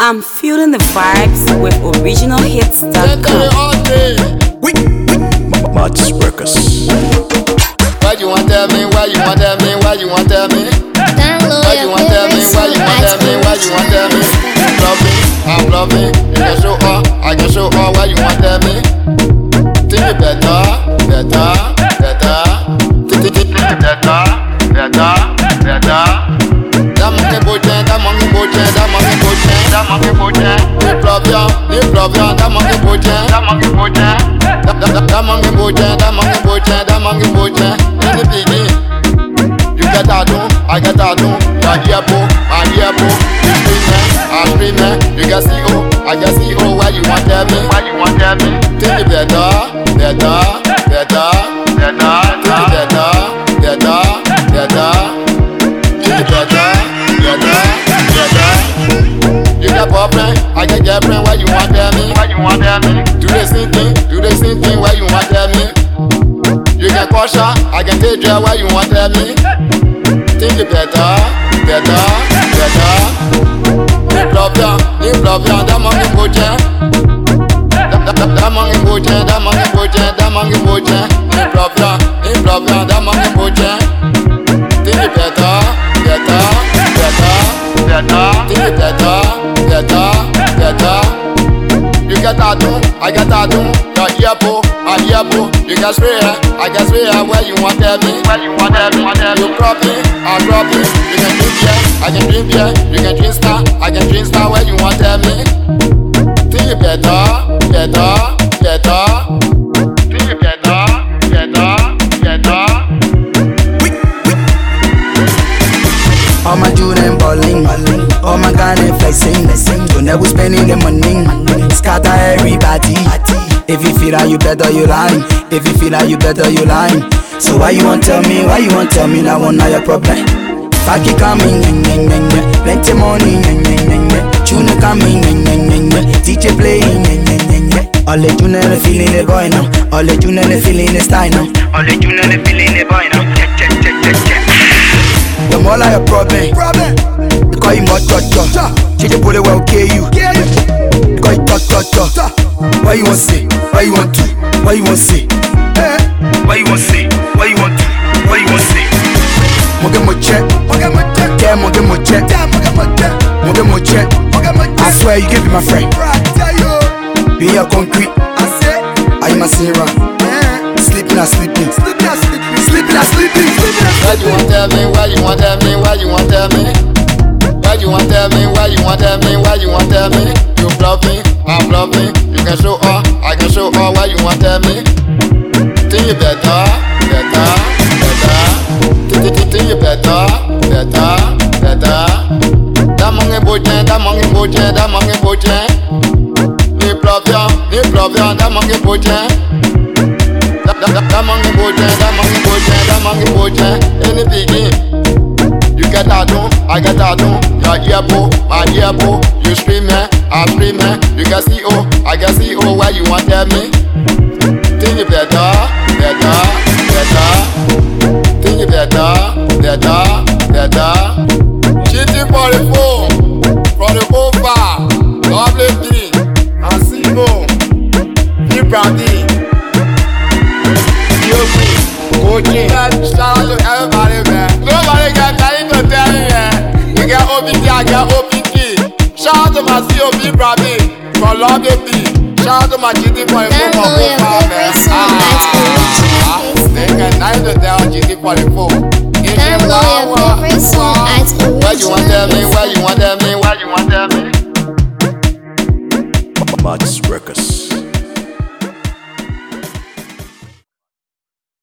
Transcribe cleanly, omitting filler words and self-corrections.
I'm feeling the vibes with originalhits.com. Mats Records. Why you want tell me? Why you want tell me? Why you want tell me? Why you want tell me? Why you want tell me? Why you want tell me? I'm loving. You can show her, I can show her. Why you want tell me? Think it better. Think it better. That monkey boy, that monkey boy. Ni problem, that monkey boy. That monkey boy. Any biggie, you get that done, I get that done. Your earbo, I'm screaming. You can see I can see why you want tell me? Think it better. Think it better. You got boyfriend, I got girlfriend. Why you want tell me? Do the same thing. Why you want tell me? You got caution, I can take you. Why you want tell me? Think it better. Ni problem, that monkey boy. That monkey boy. Ni problem, that monkey boy. Think it better. Think it better. You get that done, I get that done. Your earbo, you can spray her, I can spray her. Where you want tell me? You cropping, I'm cropping. You can drink beer, I can drink beer. You can drink Star, I can drink Star. Where you want tell me? Think it better. Think it better. All my Jordan balling, all my Ghana flexing. Don't ever spending the money, scatter everybody. If you feel that you better, you lying. If you feel that you better, you lying. So why you won't tell me? That one not your problem. Faki coming, plenty money, tune coming, DJ playing, all the tune and feeling the boy now, all the tune and feeling the style now, all the tune and feeling the boy now. The more like a problem. They call you mud. She just put it well, okay you. They call you talk. Why you want say? Why you want to? Why you want say? Why you want say? Why you want to? Why you want say? Moge check. I swear you can be my friend. Be your concrete. I am a Sarah. Sleeping. Why you want tell me? Why you want tell me? You bluffing, I'm bluffing. You can show her, I can show her. Why you want tell me? Think it better. Think it better. That monkey boy. Ni problem, that monkey boy. That monkey boy. Any biggie, you get that done, I get that done. Your earbo, my earbo. You screaming, I'm screaming. You can see I can see why you want tell me? Think it better. Think it better. Cheating for the phone, from the over. WD, Asimo, Ibrahim. Coaching, shout out to everybody, man. Nobody got time to tell me, man. You get OPT, I get OPT. Shout out to my COP, Brady, for Love P. Shout out to my GT for the phone, man. They got time to tell GT for the phone. Download your favorite song at Why you want tell me? Mats Records.